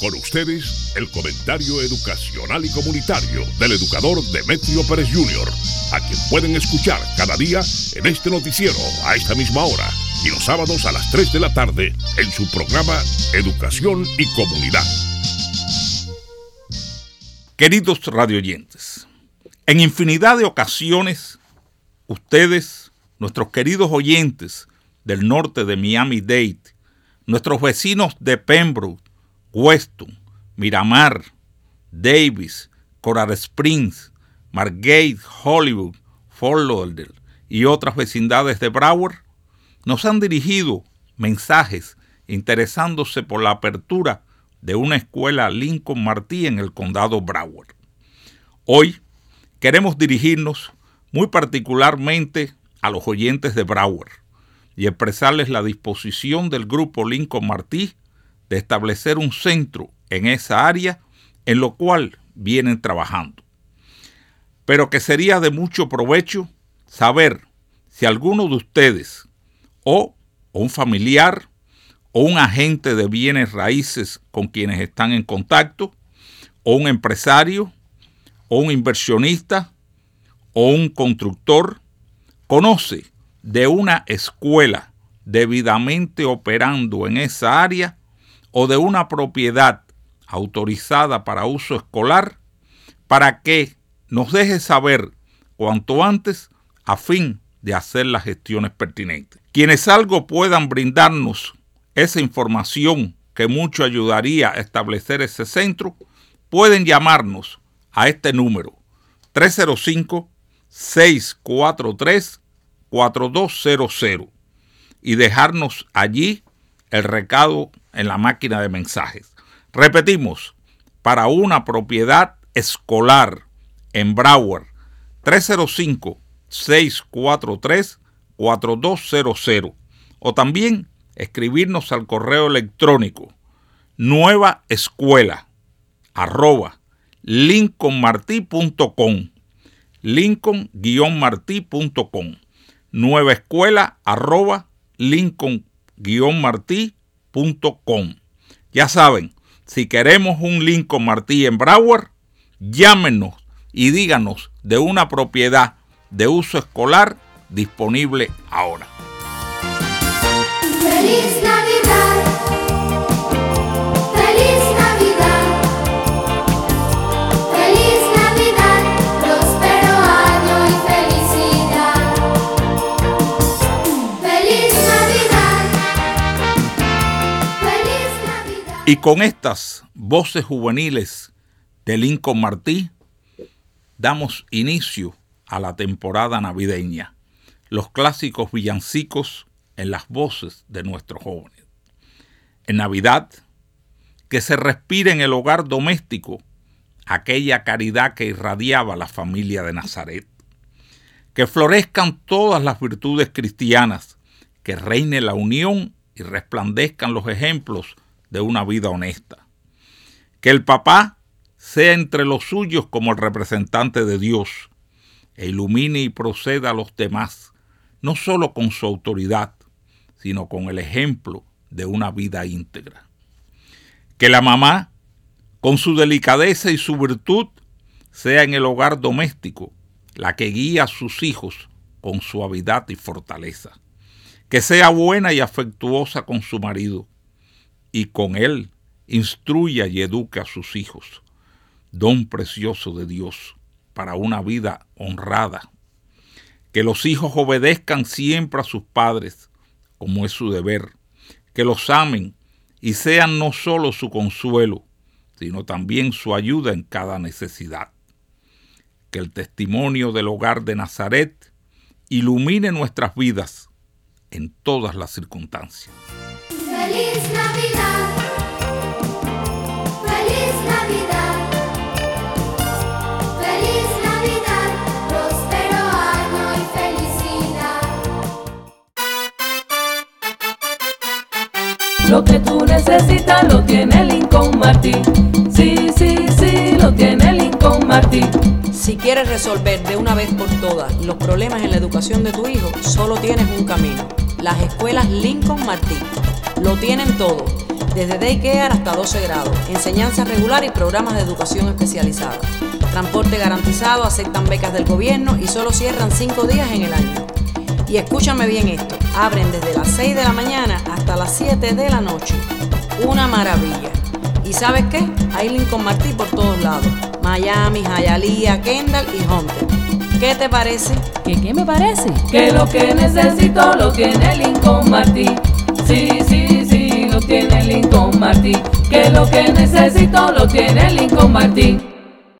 Con ustedes, el comentario educacional y comunitario del educador Demetrio Pérez Jr., a quien pueden escuchar cada día en este noticiero a esta misma hora y los sábados a las 3 de la tarde en su programa Educación y Comunidad. Queridos radioyentes, en infinidad de ocasiones, ustedes, nuestros queridos oyentes del norte de Miami-Dade, nuestros vecinos de Pembroke, Weston, Miramar, Davis, Coral Springs, Margate, Hollywood, Fort Lauderdale y otras vecindades de Broward, nos han dirigido mensajes interesándose por la apertura de una escuela Lincoln Martí en el condado Broward. Hoy queremos dirigirnos muy particularmente a los oyentes de Broward y expresarles la disposición del grupo Lincoln Martí de establecer un centro en esa área en lo cual vienen trabajando. Pero que sería de mucho provecho saber si alguno de ustedes o un familiar o un agente de bienes raíces con quienes están en contacto, o un empresario, o un inversionista, o un constructor, conoce de una escuela debidamente operando en esa área o de una propiedad autorizada para uso escolar, para que nos deje saber cuanto antes a fin de hacer las gestiones pertinentes. Quienes algo puedan brindarnos esa información que mucho ayudaría a establecer ese centro, pueden llamarnos a este número 305-643-4200 y dejarnos allí el recado en la máquina de mensajes. Repetimos, para una propiedad escolar en Broward, 305-643-4200 o también escribirnos al correo electrónico nuevaescuela@lincolnmarti.com, lincoln-marti.com, nuevaescuela@lincoln-marti.com. Ya saben, si queremos un Lincoln Martí en Broward, llámenos y díganos de una propiedad de uso escolar disponible ahora. ¡Feliz Navidad! ¡Feliz Navidad! ¡Feliz Navidad! ¡Próspero año y felicidad! ¡Feliz Navidad! ¡Feliz Navidad! Y con estas voces juveniles de Lincoln Martí, damos inicio a la temporada navideña, los clásicos villancicos en las voces de nuestros jóvenes. En Navidad, que se respire en el hogar doméstico aquella caridad que irradiaba la familia de Nazaret. Que florezcan todas las virtudes cristianas, que reine la unión y resplandezcan los ejemplos de una vida honesta. Que el papá sea entre los suyos como el representante de Dios, e ilumine y proceda a los demás, no solo con su autoridad, sino con el ejemplo de una vida íntegra. Que la mamá, con su delicadeza y su virtud, sea en el hogar doméstico la que guía a sus hijos con suavidad y fortaleza. Que sea buena y afectuosa con su marido, y con él instruya y eduque a sus hijos, don precioso de Dios para una vida honrada. Que los hijos obedezcan siempre a sus padres, como es su deber, que los amen y sean no solo su consuelo, sino también su ayuda en cada necesidad. Que el testimonio del hogar de Nazaret ilumine nuestras vidas en todas las circunstancias. ¡Feliz Navidad! ¡Feliz Navidad! ¡Feliz Navidad! ¡Próspero año y felicidad! Lo que tú necesitas lo tiene Lincoln Martí. Sí, sí, sí, lo tiene Lincoln Martí. Si quieres resolver de una vez por todas los problemas en la educación de tu hijo, solo tienes un camino: las escuelas Lincoln Martí. Lo tienen todo: desde daycare hasta 12 grados, enseñanza regular y programas de educación especializada. Transporte garantizado, aceptan becas del gobierno y solo cierran 5 días en el año. Y escúchame bien esto, abren desde las 6 de la mañana hasta las 7 de la noche. Una maravilla. ¿Y sabes qué? Hay Lincoln Martí por todos lados. Miami, Hialeah, Kendall y Hunter. ¿Qué te parece? ¿Qué me parece? Que lo que necesito lo tiene Lincoln Martí. Sí, sí, sí, lo tiene Lincoln Martí. Que lo que necesito lo tiene Lincoln Martí.